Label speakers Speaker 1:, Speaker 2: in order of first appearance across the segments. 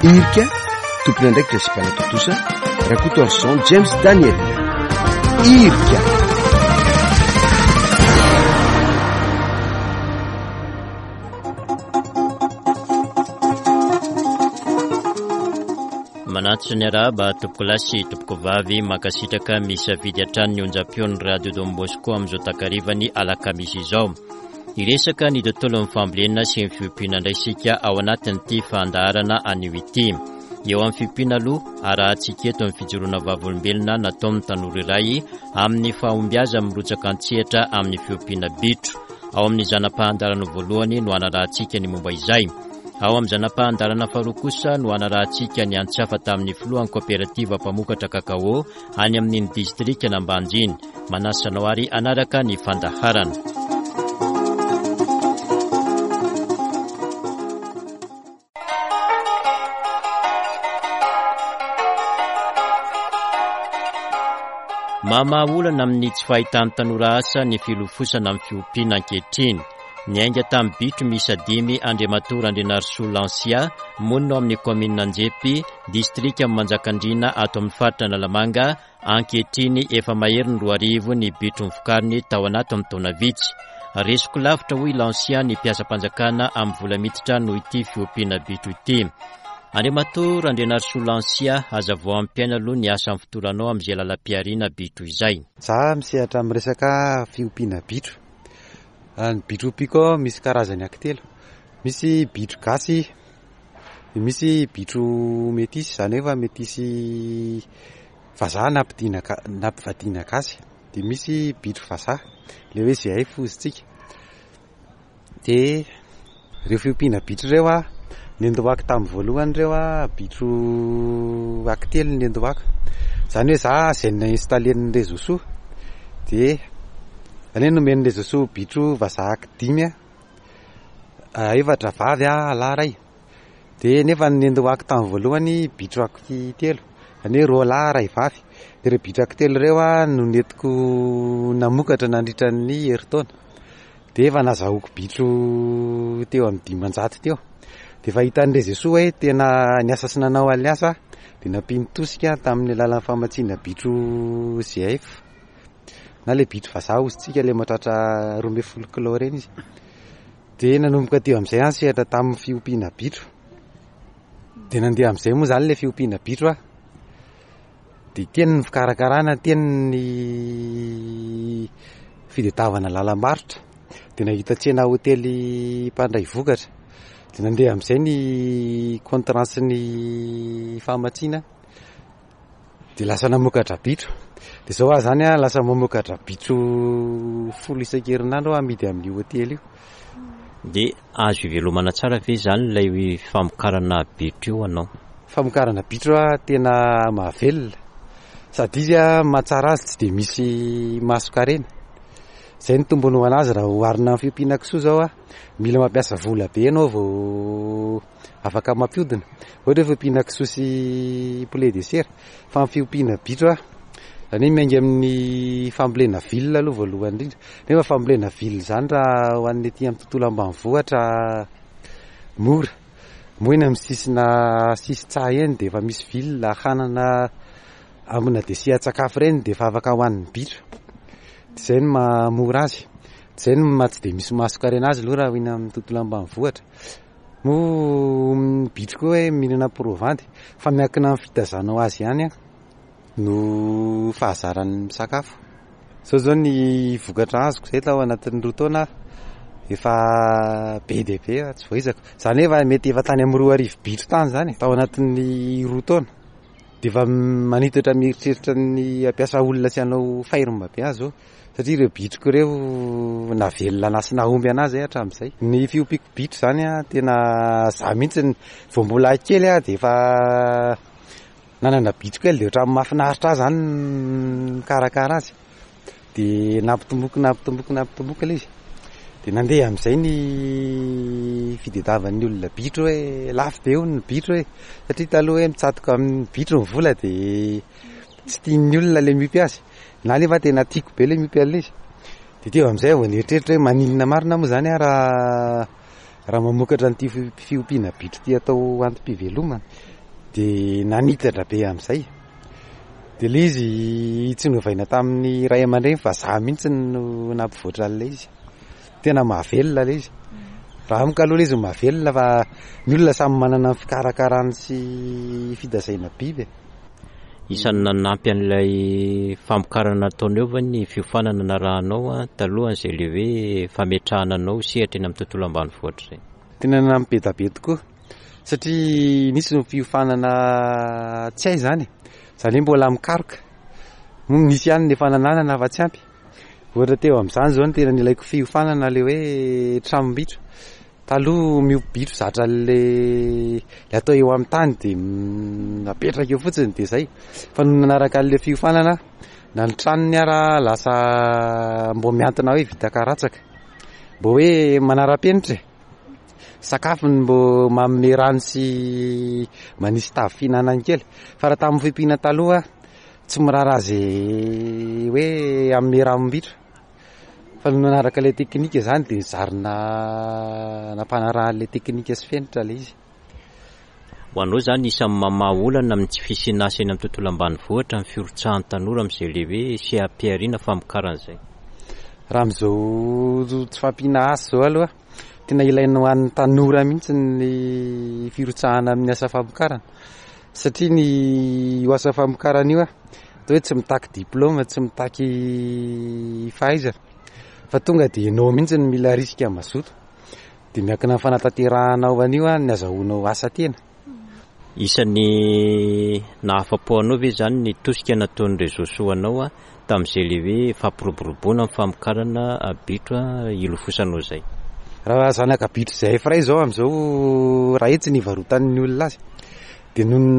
Speaker 1: irika tompona ndraiky resipana totosa rakoto en son James Daniel irika.
Speaker 2: Manatso ny araba tompoko lasy tompoko vavy makasitraka misy avidy atrany ny onjam-peon'ny radio Don Bosco amin'izao takarivany alakamisy izao. Iresaka ny tontolo ny fambolena sy ny fiompiana indray isika ao anatin'ity fandaharana anio ity. Eo amin'ny fiompiana aloha arahantsika eto amin'ny fijoroana vavolombelona nataon'ny tanora iray amin'ny fahombiaza mirotsaka antsehatra amin'ny fiompiana bitro. Ao amin'ny zanam-pahandarana voalohany no anarahantsika ny momba izay. Ao amin'ny zanam-pahandarana faharoa kosa no anarahantsika ny antsafa tamin'ny filohan'ny kooperativa mpamokatra kakao any amin'ny distrika n'Ambanjiny. Manasanao ary anaraka ny fandaharana. Mamaolana amin'ny tsy fahitan'ny tanora asa ny filofosana amin'ny fiompiana ankehitriny. Ny ainga tamin'ny bitro misy 5 Andriamatora Andrianarisoa Lansia monina amin'ny komina Anjepy, distrika Manjakandriana ato amin'ny faritra Analamanga, ankehitriny efa mahery ny 2,000 ny bitro nivokariny tao anaty amin'ny taona vitsy. Resoko lavitra hoy Lansia ny mpiasa-panjakana amin'ny vola miditra noho ity fiompiana bitro ity. Andriamatora Andrianarisoa Lansia hazavao ampiaina aloha ny asa fitorano amin'izay lalam-piariana bitro izay.
Speaker 3: Za misehatra amin'ny resaka fiompiana bitro. Ny bitro piko misy karazany anankitelo. Misy bitro gasy, misy bitro metisy, zany hoe metisy vazaha nampivadiana gasy, dia misy bitro vazaha, le hoe zay hay fozitsika. Dia ireo fiompiana bitro ireo nendohako tamin'ny voalohany ireo bitro anankitelo nendohako. Zany hoe za zay nainstalen'ny réseau soa dia any nomeny réseau soa bitro vazaha 5 efatra vavy lahy ray. Dia nefa nendohako tamin'ny voalohany bitro anankitelo, any hoe 2 lahy ray vavy. Dia ireo bitro anankitelo ireo no netiko namokatra nandritra ny herintaona. Dia efa nazahoako bitro teo amin'ny 500 teo. Dia fa hitan'ny réseau soa hoe tena ny asa sy nanao al'ny asa dia nampino tosika tamin'ny alalan'ny famatsiana bitro ZF na le bitro vazaha ozintsika le mahatratra 12 kilao reny izy. Dia nanomboka teo amin'izay ansehatra tamin'ny fiompiana bitro. Dia nandeha amin'izay moa zany le fiompiana bitro dia teny ny fikarakarana, teny ny fidetavana lalam-barotra. Dia nahita tsena hotely mpandray vokatra. Dia nandeha amin'izay ny kontransy ny famatsiana dia lasa namokatra bitro. Dia zao zany lasa mamokatra bitro 10 isan-kerinandro amidy amin'ny hotely io.
Speaker 2: Dia azo ivelomana tsara ve zany ilay famokarana bitro io anao?
Speaker 3: Famokarana bitro tena mahavelona sady izy mahatsara azy tsy dia misy masokarena. Zay ny tombony ho anazy raha hoarina amin'ny fiompiana kisoa zao mila mampiasa vola be ianao vao afaka mampiodina. Ohatra hoe fiompiana kisoa sy poulet de chair, fa amin'ny fiompiana bitro zany miainga amin'ny fambolena villa aloha voalohany indrindra. Nefa fambolena villa zany raha ho an'ny ety amin'ny tontolo ambanivohitra mora. Moina amin'ny sisy tsaha eny dia efa misy villa hanana amina dia sihan-tsakafo reny dia efa afaka hoan'ny bitro. Izay ny mamora azy. Izay ny tsy dia misy masokarena azy aloha raha hoina amin'ny tontolo ambanivohitra. Moa bitro koa hoe mihinana provandy fa miankina amin'ny fitazanao azy ihany no fahazarany misakafo. Zao zao ny vokatra azoko izay tao anatin'ny 2 taona efa be dia be tsy voaizako. Zany efa mety efa tany amin'ny 2,000 bitro tany zany tao anatin'ny 2 taona. Dia efa manitatra mieritreritra ny ampiasa olona sy hanao fairomba be azy zao. Satria ireo bitroko ireo navelona anazy sy nahomby anazy hatramin'izay. Ny fiompiako bitro zany tena za mihitsy vao mbola kely dia efa nanana bitro kely dia ohatran'ny mahafinaritra azy zany mikarakara azy. Dia nampitomboky ilay izy. Dia nandeha amin'izay ny fidetavan'ny olona bitro hoe lafo be hono ny bitro hoe satria taloha hoe mitsatoka amin'ny bitro ny vola dia tsy tian'ny olona ilay miompy azy. Na nefa tena tiako be ilay miompy an'ilay izy. Dia teo amin'izay vao nieritreritra hoe maninona marina moa zany raha raha mamokatra n'ity fiompiana bitro ty atao antom-pivelomana de nanitatra be amin'izay de le izy tsy novaina tamin'ny ray aman-dreny fa za mihitsy no nampivoatra an'ilay izy tena mahavelona le izy raha amiko aloha le izy mahavelona fa ny olona samy manana ny fikarakarany sy fidazaina biby.
Speaker 2: Isan'ny nanampy an'ilay famokarana ataony eo va ny fiofanana na rahanao talohan'izay le hoe fametrahana anao sehatra eny amin'ny tontolo ambanivohitra izay.
Speaker 3: Tena nanampy be da be tokoa satria nisy ny fiofanana tsy hay zany izany mbola mikaroka misy ihany ny fananana fa tsy ampy ohatra teo amin'izany zao ny tena nilaiko fiofanana le hoe tranom-bitro taloha miompy bitro zatra le atao eo amin'ny tany de napetraka eo fotsiny de zay fa no nanaraka an'le fiofanana na ny tranony ara lasa mbo miantona hoe vita karatsaka mbo hoe manara-penitra sakafony mbo manome rano sy manisy tavy fihinanany kely fa raha tamin'ny fiompiana taloha tsy miraharaha zay hoe amin'ny ramom-bitro fa no nanaraka ilay teknika zany de zarina nampanarahan'ilay teknika sy fenitra le izy.
Speaker 2: Ho anao zany isan'ny mamaha olana amin'ny tsy fisinasy eny amin'ny tontolo ambanivohitra ny fiorotsahan'ny tanora amin'izay le hoe sy ampiariana famokaran'izay.
Speaker 3: Raha amin'izao tsy fampiana asy zao aloha tena ilaina ho an'ny tanora mihitsy ny firotsahana amin'ny asa famokarana satria ny asa famokarana io hoe tsy mitaky diplôma tsy mitaky fahaizana fa tonga de ianao mihitsy ny mila risika mazoto de miankina amin'ny fanatanterahana an'io ny azahoanao asa tena.
Speaker 2: Isan'ny nahafapo anao ve zany ny tosika nataon'ny réseaux sociaux anao tamin'izay le hoe fampiroboroboana amin'ny famokarana bitro ilofosanao zay.
Speaker 3: Raha zanaka bitro zay fray zao amin'izao raha etsy ny varotan'ny olona azy de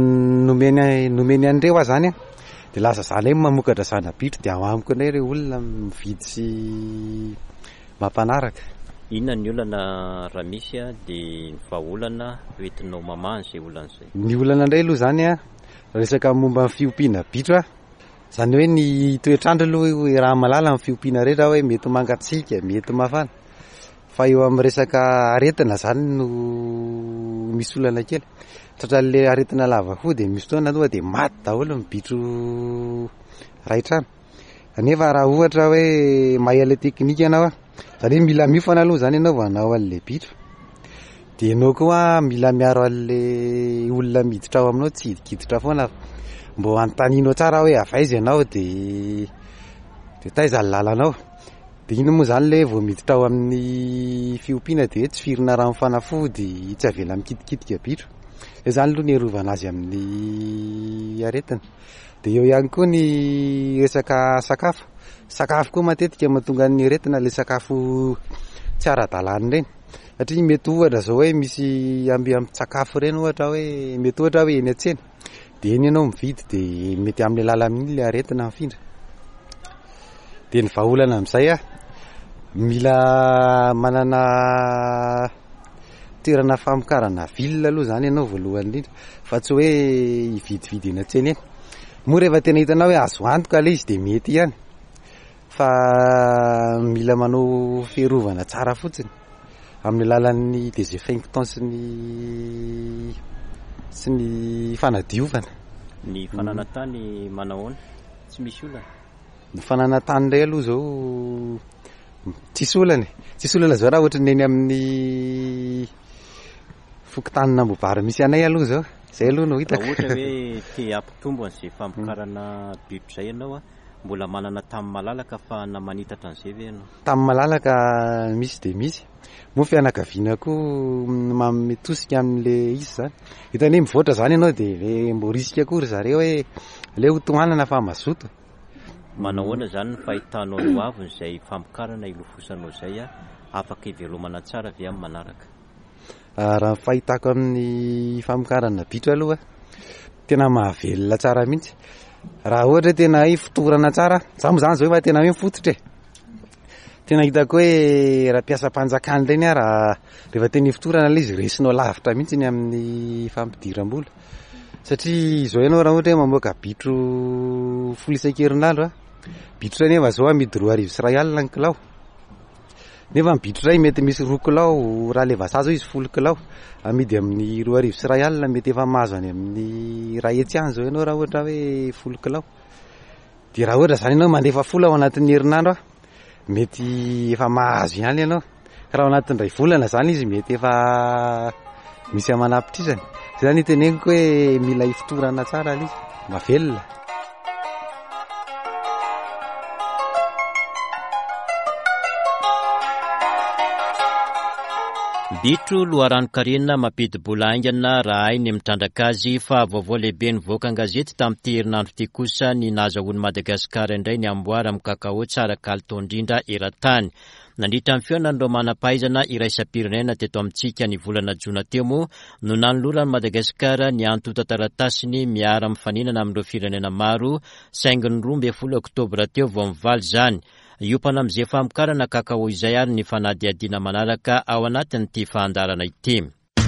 Speaker 3: nomeny an'ireo zany de lasa zany hoe mamokatra zana bitro de amamiko indray ireo olona mividy sy mampanaraka.
Speaker 2: Inona ny olana raha misy de ny vahaolana hoentinao mamaha an'izay olana izay.
Speaker 3: Ny olana indray aloha zany resaka momba ny fiompiana bitro zany hoe ny toetrandro aloha raha malala ny fiompiana rehetra hoe mety mangatsiaka mety mafana fa eo amin'ny resaka aretina zany no misy olana kely tratra le aretina lava hoho de misy fotoana aloha de maty daholo ny bitro raitrano nefa raha ohatra hoe mahay le teknika ianao zany hoe mila miofana aloha zany ianao vanao an'le bitro de ianao koa mila miaro an'le olona miditra ao aminao tsy hidikiditra foana mbo antaninao tsara hoe avaiza ianao de taiza ny lalanao de iny moa zany le vao miditra ao amin'ny fiompiana de hoe tsy firina rano fanafody tsy avela mikidikitika bitro zany aloha ny arovana azy amin'ny aretina de eo ihany koa ny resaka sakafo koa matetika mahatonga ny aretina le sakafo tsy ara-dalàna reny satria mety ohatra zao hoe misy amby sakafo reny ohatra hoe mety ohatra hoe eny an-tsena de eny ianao mividy de mety amin'ny alalan'iny le aretina mifindra de ny vahaolana amin'izay mila manana toerana famokarana vilona aloha zany ianao voalohany indrindra fa tsy hoe hividividy eny an-tsena eny moa rehefa tena hitanao hoe azo antoka le izy de mety ihany fa mila manao fiarovana tsara fotsiny amin'ny alalan'ny désinfectant sy ny fanadiovana.
Speaker 2: Ny fananatany manahoana tsy misy olana.
Speaker 3: Ny fananatany indray aloha zao tsisy olana zao raha ohatra ny eny amin'ny fokotany nambobary misy anay aloha zao zay aloha no hitako.
Speaker 2: Ohatra hoe te hampitombo an'izay famokarana bitro zay ianao mbola manana tamy malalaka fa na manitatra an'izay ve ianao?
Speaker 3: Tamy malalaka misy de misy moa fianakaviana koa manome tosika amin'le izy zany hitany mivoatra zany ianao de le mbo risika akory zareo hoe le hotohanana fa mazoto.
Speaker 2: Manahoana zany ny fahitanao ho avy izay famokarana ilofosanao zay afaka hivelomana tsara avy amin'ny manaraka?
Speaker 3: Raha fahitako amin'ny famokarana bitro aloha tena mahavelona tsara mihitsy raha ohatra tena hoe fotorana tsara za moa zany zao efa tena hoe mifototra tena hitako hoe raha mpiasa-panjakany reny raha rehefa tena fotorana le izy resinao lavitra mihitsy ny amin'ny fampidiram-bola satria izao ianao raha ohatra hoe mamoaka bitro folo isan-kerinandro bitro nefa zao amidy 2 arivo sy 1 alina ny kilao nefa mibitro ray mety misy 2 kilao raha le vasazo izy 10 kilao amidy amin'ny 2 arivo sy 1 alina mety efa mahazo any amin'ny raha etsy any zao ianao raha ohatra hoe 10 kilao de raha ohatra zany ianao mandefa 10 ao anatin'ny herinandro mety efa mahazo ihany ianao ka raha ao anatin'ny ray volana zany izy mety efa misy amanapitrizany zay zany iteneniko hoe mila ifotorana tsara izy mavelona.
Speaker 2: bitro loharano-karena mampidi-bola aingana raha ainy mitrandraka azy fa vaovao lehibe nivoaka an-gazety tamin'ity herinandro ity kosa ny nahazahoan'i Madagasikara indray ny amboara amin'ny kakao tsara kalitao indrindra eran-tany. Nandritra amin'ny fiaonan'ireo manam-pahaizana iraisam-pirenena teto amintsika ny volana Jona teo moa no nanolorany Madagasikara ny antota taratasiny miara mifaninana amin'ireo firenena maro saingy ny 12 Oktobra teo vao mivaly zany. Iopana amin'izay famokarana kakao izay ary ny fanadihadiana manaraka ao anatin'ity fahandarana ity.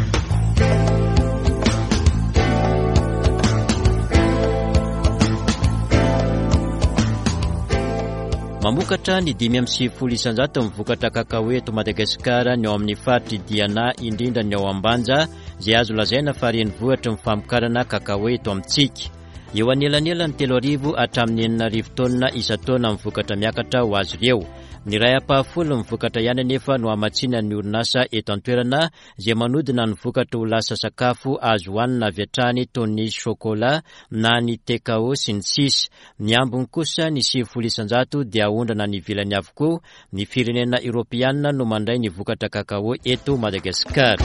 Speaker 2: Mamokatra ny 5.7 isanjato mivokatra kakao eto Madagasikara ny ao amin'ny faritry Diana indrindra ny ao Ambanja izay azo lazaina fa reny vohatra mifamokarana kakao eto amintsika. Eo anelanelany 3,000 hatramin'ny 4,000 tonna isa-taona mivokatra miakatra ho azy ireo. Ny ray apahafolo mivokatra ihany anefa no hamatsiana ny orinasa eto an-toerana izay manodina ny vokatra ho lasa sakafo azo hohanina avy hatrany toy ny chocolat na ny tekao sy ny sisa. Ny ambiny kosa ny 10 isanjato dia ahondrana ny ivelany avokoa ny firenena Europeana no mandray ny vokatra kakao eto Madagasikara.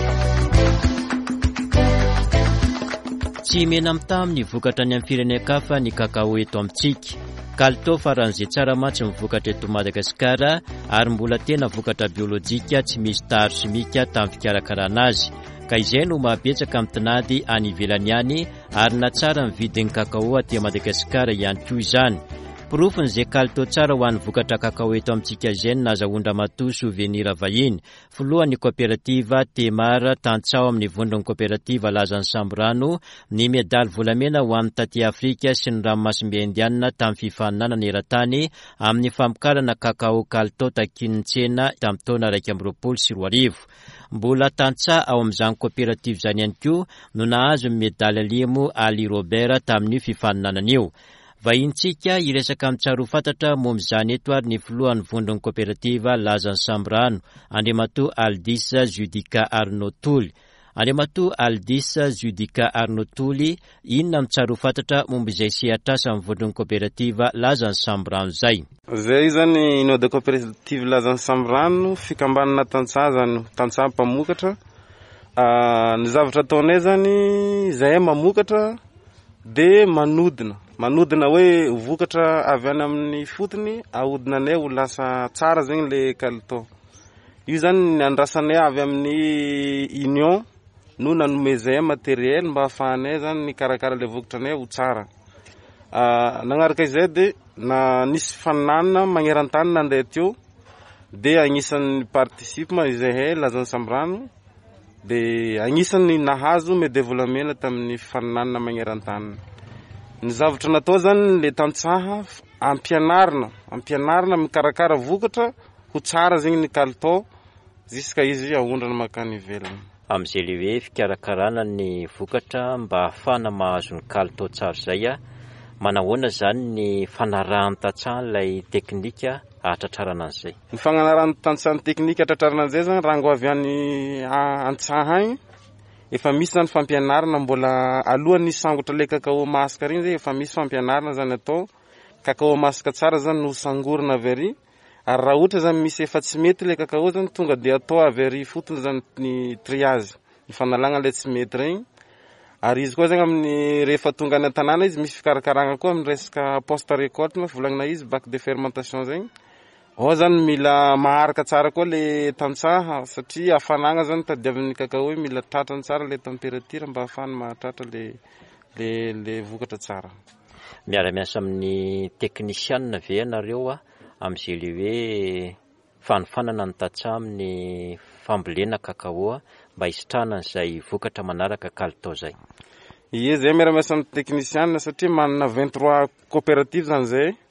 Speaker 2: Tsy mena mitamy ny vokatra ny amin'ny firenena-kafa ny kakao eto amintsika. Kalitao faran'izay tsara mantsy mivokatra eto Madagasikara ary mbola tena vokatra biolojika tsy misy taharo simika tamin'ny fikarakarana azy. Ka izay no mahabetsaka amin'ny tinady any ivelany ihany ary na tsara mividin'ny kakao aty Madagasikara ihany koa izany. Porofin' izay kalitao tsara ho an'ny vokatra kakao eto amintsika izay nahazahoan Ramatoa Souvenir vahiny. Filohan'ny kooperativa Temara Tantsao amin'ny vondron'ny kooperativa Lazan'ny Samborano ny medaly volamena ho amin'ny taty Afrika sy ny ranomasimbe indianina tamin'ny fifaninanana eran-tany amin'ny famokarana kakao kalitao takin'ny tsena tamin'ny taona 2024. Mbola tantsa ao amin'izany kooperativa izany ihany koa no nahazo ny medaly Liemo Ali Robert tamin'ny fifaninanana io. Vahintsika iresaka amin'ny tsaro fantatra momba izany eto ary ny filohan'ny vondron'ny kooperativa Lazan'ny Samborano, Andriamatoa Aldisa Judika Arnotoly. Andriamatoa Aldisa Judika Arnotoly, inona amin'ny tsaro fantatra momba izay sehatrasa amin'ny vondron'ny kooperativa Lazan'ny Samborano zay?
Speaker 4: Zay zany no de kooperativa Lazan'ny Samborano fikambanana tantsaha zany tantsaha mpamokatra. Ny zavatra ataonay zany zahay mamokatra de manodina hoe vokatra avy any amin'ny fotony ahodinanay ho lasa tsara zegny le kalitao. Io zany ny andrasanay avy amin'ny union no nanome zay matériel mba ahafahanay zany ny karakara le vokatranay ho tsara. Nagnaraka izay de na nisy fananana magneran-tany nandeha teo de agnisan'ny participement izay Lazan'ny Samborano de agnisan'ny nahazo medevolamena tamin'ny fananana magneran-tany. Ny zavatra natao zany le tantsaha ampianarina mikarakara vokatra ho tsara zegny ny kalitao ziska izy ahondrana makany ivelany.
Speaker 2: Amin'izay le hoe fikarakarana ny vokatra mba ahafana mahazo ny kalitao tsara zay manahoana zany ny fanarahan-tantsaha ilay teknika ahatratrarana an'izay.
Speaker 4: Ny fanarahan tantsaha teknika ahatratrarana an'izay zany rango avy any antsaha agny efa misy zany fampianarana mbola alohan'ny sangotra le kakao masaka regny zay efa misy fampianarana zany atao kakao masaka tsara zany no sangorina avy ary raha ohatra zany misy efa tsy mety le kakao zany tonga de atao avy ary fotony zany ny triage ny fanalagna le tsy mety regny ary izy koa zany amin'ny rehefa tonga any an-tanàna izy misy fikarakarana koa amin'ny resaka poste récolte na volagnina izy bac de fermentation zegny. Ao zany mila maharaka tsara koa le tantsaha satria hafanagna zany tadiavin'ny kakao hoe mila tratrany tsara le température mba ahafahany mahatratra le vokatra tsara.
Speaker 2: Miara-miasa amin'ny teknisianina ve ianareo amin'izay le hoe fanofanana ny tantsaha amin'ny fambolena kakao mba hisitrana izay vokatra manaraka kalitao zay?
Speaker 4: Ie, zay miara-miasa amin'ny teknisianina satria manana 23 coopérative zany zay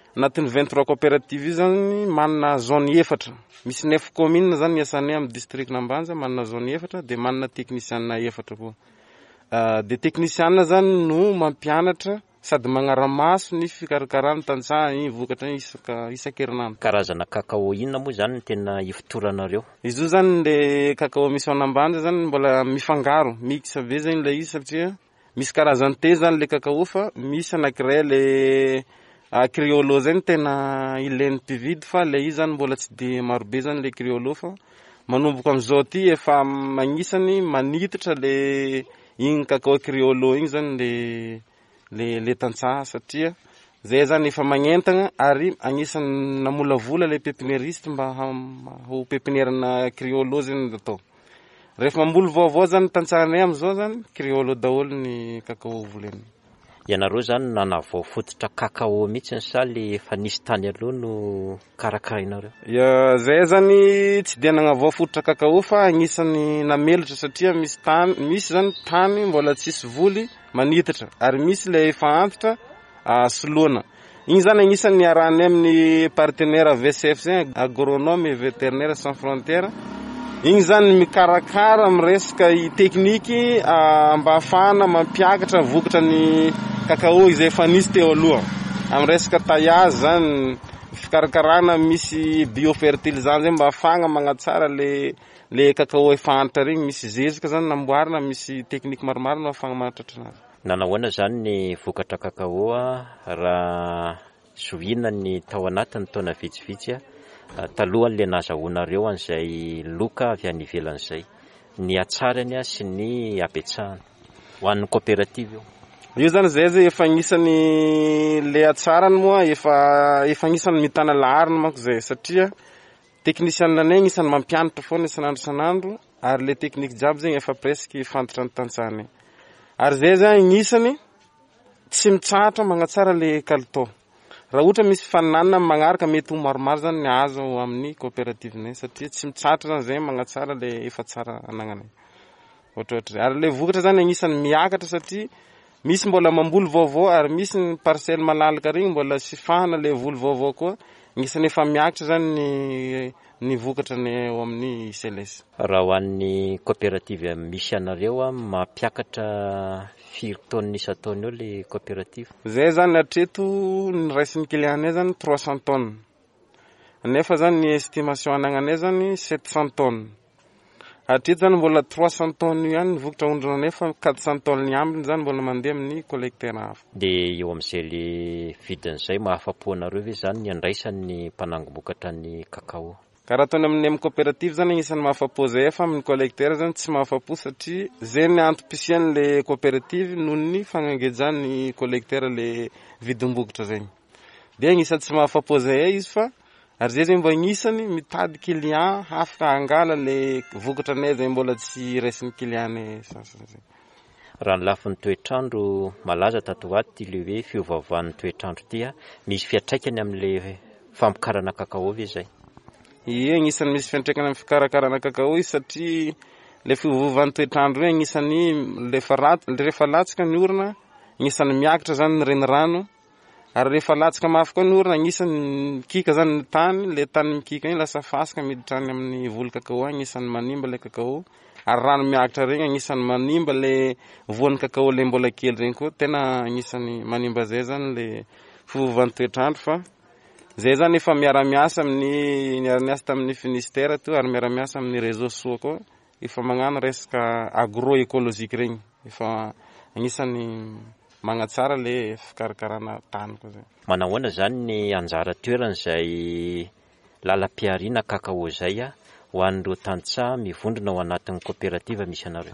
Speaker 4: anatin'ny 23 coopérative io zany manana zone efatra. Misy 9 commune zany niasanay amin'ny district Nambanja, manana zone efatra dia manana technician efatra koa. Dia technician zany no mampianatra sady magnaramaso ny fikarakarana tantsaha iny vokatra isan-kerinandro.
Speaker 2: Karazana kakao inona moa zany no tena ifotoranareo?
Speaker 4: Izy io zany le kakao misy ao Nambanja zany mbola mifangaro, mix be zany le izy satria misy karazany telo zany le kakao fa misy anankiray le criollo zany tena ilain'ny mpividy fa le izy zany mbola tsy de marobe zany le criollo fa manomboka amin'izao ty efa magnisany manititra le igny kakao criollo igny zany le tantsaha satria zay zany efa magnentagna ary agnisan'ny namolavola le pépiniériste mba ho pépinière criollo zany atao. Rehefa mamboly vaovao zany tantsahanay am'izao zany criollo daholo ny kakao voleny.
Speaker 2: Ianareo zany nanavao fototra kakao mihitsy sa le efa nisy tany aloha no karakarainareo?
Speaker 4: Zay zany tsy de nagnavao fototra kakao fa agnisan'ny namelatra satria misy zany tany mbola tsisy voly manitatra ary misy le efa antitra soloana. Igny zany agnisan'ny arahanay amin'ny partenaire VCF zany agronome et vétérinaire sans frontières. Igny zany mikarakara amin'ny resaka tekniky mba ahafahana mampiakatra vokatra ny kakao izay efa nisy teo aloha. Amin'ny resaka taillage zany fikarakarana misy biofertilisant zay mba ahafahana magnatsara le kakao efa antitra regny, misy zezika zany namboarina, misy tekniky maromaro no ahafahana mahatratra anazy.
Speaker 2: Nanahoana zany ny vokatra kakao raha zohina ny tao anatiny taona vitsivitsy talohan'le nazahoanareo an'izay loka avy any ivelan'izay, ny atsarany sy ny abetsahany ho an'ny coopérative io?
Speaker 4: Io zany zay efa agnisan'ny le atsarany moa efa agnisan'ny mitana lahariny manko zay satria technicien anay agnisan'ny mampianatra foana isan'andro ary le tekniky jiaby zegny efa presque fantatra ny tantsahany. Ary zay zany agnisan'ny tsy mitsahatra magnatsara le kalitao. Raha ohatra misy fananana magnaraka mety ho maromaro zany ny azo amin'ny coopérative nay satria tsy mitsahatra zany zay magnatsara le efa tsara anagnanay. Ohatrohatry. Ary le vokatra zany agnisan'ny miakatra satria misy mbola mamboly vaovao ary misy ny parcelle malalaka regny mbola sifahana le voly vaovao koa. Agnisan'ny efa miakatra zany ny vokatra ny ao amin'ny CLS.
Speaker 2: Raha ho an'ny coopérative misy anareo mampiakatra firy taonina isan-taona eo le coopérative?
Speaker 4: Zay zany hatreto ny raisin'ny client-nay zany 300 tonnes. Nefa zany ny estimation anagnanay zany 700 tonnes. Hatreto zany mbola 300 tonnes ihany ny vokatra ondranay fa 400 tonnes ny ambiny zany mbola mandeha amin'ny collecteur hafa.
Speaker 2: Dia eo amin'izay le vidin'izay mahafapo anareo ve zany ny andraisan'ny mpanangom-bokatra ny kakao?
Speaker 4: Karaha ataony amin'ny coopérative zany agnisan'ny mahafapo zay fa amin'ny collecteur zany tsy mahafapo satria zay ny antopisian'le coopérative noho ny fagnangejan'ny collecteur le vidim-bokatra zegny. Dia agnisan'ny tsy mahafapo zay izy fa ary zay mba agnisan'ny mitady client afaka hangala le vokatra anay zay mbola tsy raisin'ny client-nay sasany zay.
Speaker 2: Raha ny lafin'ny toetrandro malaza tato aty le hoe fiovaovan'ny toetrandro ty misy fiantraikany amin'le famokarana kakao ve zay? Ie,
Speaker 4: agnisan'ny misy fiantraikany amin'ny fikarakarana kakao izy satria le fiovaovan'ny toetrandro hoe agnisan'ny rehefa latsaka ny orana agnisan'ny miakatra zany ny renirano ary rehefa latsaka mafy koa ny orana agnisan'ny mikika zany ny tany, le tany mikika iny lasa fasika miditra any amin'ny voly kakao agnisan'ny manimba le kakao ary rano miakatra regny agnisan'ny manimba le voan'ny kakao le mbola kely regny koa tena agnisan'ny manimba zay zany le fiovaovan'ny toetrandro fa zay zany efa miara-miasa tamin'ny Finistère to ary miara-miasa amin'ny réseaux sociaux koa efa magnano resaka agroécologique regny efa agnisan'ny magnatsara le fikarakarana tany koa zay.
Speaker 2: Manahoana zany ny anjara toerana izay lalam-piariana kakao zay ho an'ireo tantsaha mivondrona ao anatin'ny coopérative misy anareo?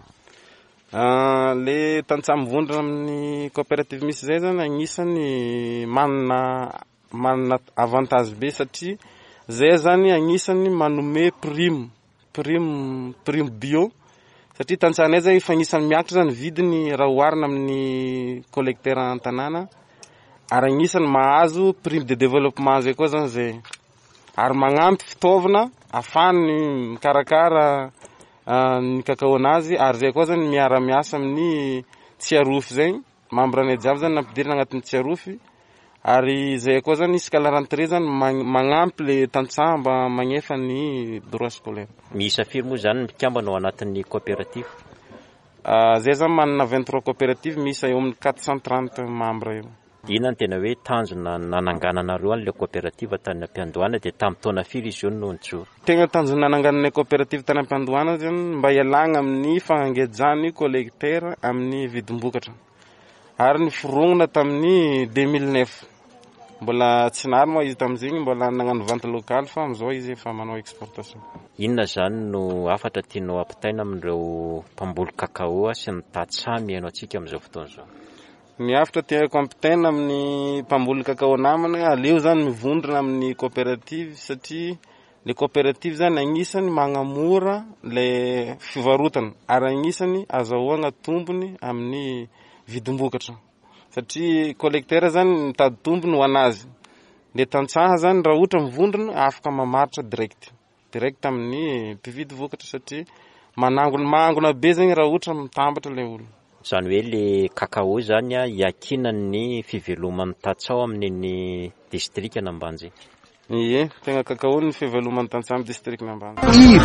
Speaker 4: Le tantsaha mivondrona amin'ny coopérative misy zay zany agnisan'ny manana avantage be satria zay zany agnisan'ny manome prime bio satria tantsahanay zay efa agnisan'ny miakatra zany vidiny raha oharina amin'ny collecteur an-tanàna ary agnisan'ny mahazo prime de développement zay koa zany zay ary magnampy fitaovana ahafahany mikarakara ny kakao anazy ary zay koa zany miara-miasa amin'ny tsiarofy zay, membranay jiaby zany nampidirina agnatin'ny tsiarofy Ary zay koa zany isaka la rentrée zany magnampy le tantsaha mba magnefa ny droit scolaire.
Speaker 2: Miisa firy moa zany mikambana ao anatin'ny coopérative?
Speaker 4: Zay zany manana 23 coopérative, misy eo amin'ny 430 membres eo.
Speaker 2: Ina ny tena hoe tanjona nanangananareo an'le coopérative tany am-piandohana dia tamin'ny taona firy izy io no nijoro?
Speaker 4: Tegna tanjona nanangananay coopérative tany am-piandohana zany mba ialagna amin'ny fagnangejany collecteur amin'ny vidim-bokatra. Ary ny forognona tamin'ny 2009. Mbola tsy nary moa izy tamin'izigny, mbola nagnano vente locale fa amizao izy efa manao exportation.
Speaker 2: Inona zany no afatra tianao ampitaina amin'ireo mpamboly kakao sy ny tantsaha mihaino antsika amin'izao fotoana izao?
Speaker 4: Ny afatra tiako ampitaina amin'ny mpamboly kakao namana, aleo zany mivondrona amin'ny coopérative satria le coopérative zany agnisany magnamora le fivarotana ary agnisany azahoana tombony amin'ny vidim-bokatra. Satria collecteur zany mitady tombony ho anazy. Le tantsaha zany raha ohatra mivondrona afaka mamaritra direct amin'ny mpividy vokatra satria mangona be zany raha ohatra mitambatra le olo.
Speaker 2: Zany hoe le kakao zany iakinan'ny fiveloman'ny tantsaha amin'ny district n'Ambanje.
Speaker 4: Ie, tegna kakao ny fiveloman'ny tantsaha amin'ny district n'Ambanje.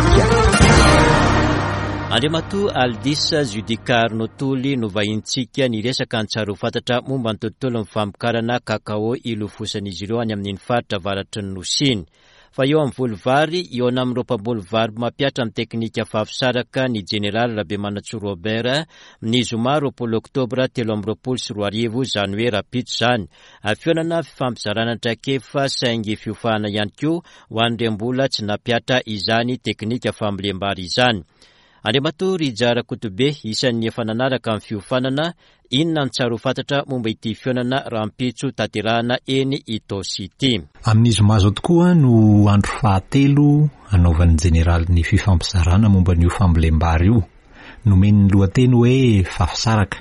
Speaker 2: Andriamatoa Aldis Judikar Notoly no vahintsika ny resaka antsara ho fantatra momba ny tontolon'ny famokarana kakao ilofosan'izy ireo any amin'ny faritra avaratry ny Nosiny. Fa eo amin'ny volovary, eo amin'ireo mpamboly vary mampiatra amin'ny teknika fahafisaraka ny Jeneraly Rabemanatsoa Robert ny zoma 20 Oktobra 2024 zany hoe rapitso zany. Afionana fifampizarana traikefa saingy fiofahana ihany koa ho an'ireo mbola tsy nampiatra izany teknika fambolem-bary izany. Andriamatoa Rijara Kotobe isan'ny efa nanaraka amin'ny fiofanana, inona ny tsara ho fantatra momba ity fionana rampitso tanterahana eny Itaosy ity.
Speaker 5: Amin'izy mazo tokoa no andro fahatelo anaovan'ny jeneraly ny fifampizarana momba n'io fambolem-bary io. Nomeny lohateny hoe fafisaraka.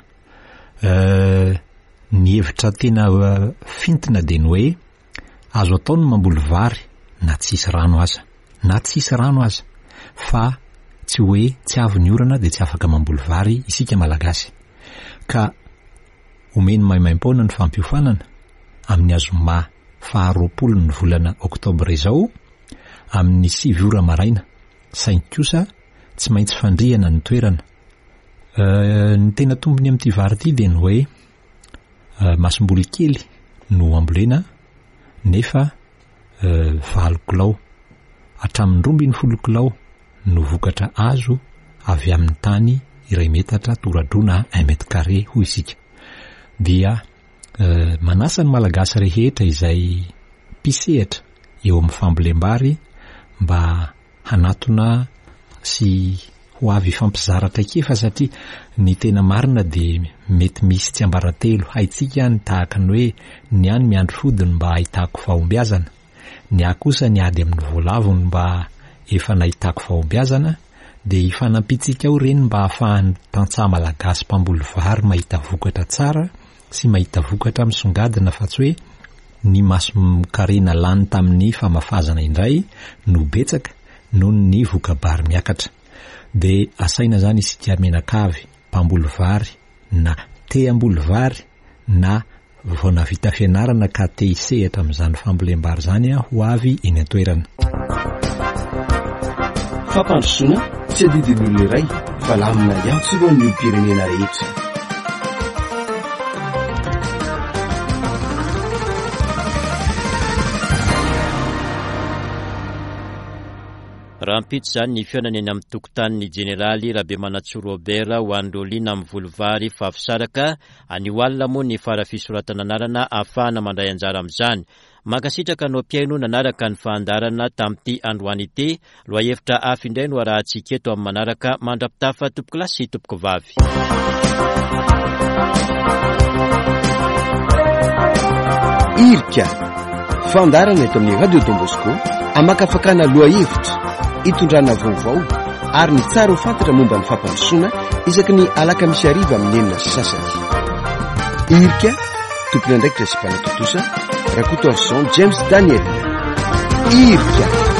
Speaker 5: Ny hevitra tena fintina dia ny hoe azo atao ny mamboly vary na tsisy rano aza, fa tsy hoe tsy avy ny orana dia tsy afaka mamboly vary isika malagasy. Ka omeny maimaim-paona ny fampiofanana amin'ny azoma 20 ny volana Oktobra izao amin'ny 7 ora maraina. Saingy kosa tsy maintsy fandriana ny toerana. Ny tena tombony amin'ity vary ity dia ny hoe masom-boly kely no ambolena nefa 20 kilao hatramin'ny 12 kilao no vokatra azo avy amin'ny tany iray metatra toradrona 1 mètre carré ho isika. Dia manasa ny malagasy rehetra izay pisehatra eo amin'ny fambolem-bary mba hanatona sy ho avy fampizaratra kefa satria ny tena marina dia mety misy tsy ambaratelo. Haitsika ny tahaka ny hoe ny any miandro fodiny mba ahitako fahombiazana, ny akosa ny ady amin'ny voalavony mba efa nahitako fahombiazana, dia ifanampitsika ao reny mba ahafahan'ny tantsaha malagasy mpamboly vary mahita vokatra tsara sy mahita vokatra misongadina fa tsy hoe ny masom-karena lany tamin'ny famafazana indray no betsaka noho ny vokabary miakatra. Dia asaina zany isika menakavy mpamboly vary na te amboly vary na vao navita fianarana ka te hisehatra amin'izany fambolem-bary zany ho avy eny an-toerana.
Speaker 1: Fampandrosoana tsy adidin'olona iray fa lamina ihany tsy roa ny pirenena rehetra.
Speaker 2: Rampitso zany ny fionana eny amin'ny tokotanin'ny jeneraly Rabemanatsoa Robert ho an'ireo liana amin'ny volovary fafisaraka anio alina moa ny farafisoratana anarana ahafahana mandray anjara amin'izany. Mankasitraka no mpiaino nanaraka ny fahandarana tamin'ity androany ity, loha hevitra hafa indray no arahantsika eto amin'ny manaraka mandrapitafa tompoko lahy sy tompoko vavy.
Speaker 1: Irika fandarana eto amin'ny Radio Don Bosco amakafakana loha hevitra itondrana vaovao ary ny tsara ho fantatra momba ny fampandrosoana isaky ny alakamisy ariva amin'ny enina sasany. Irika tompony andraikitra sy mpanatotosa Rakoto Arson James Daniel. Irika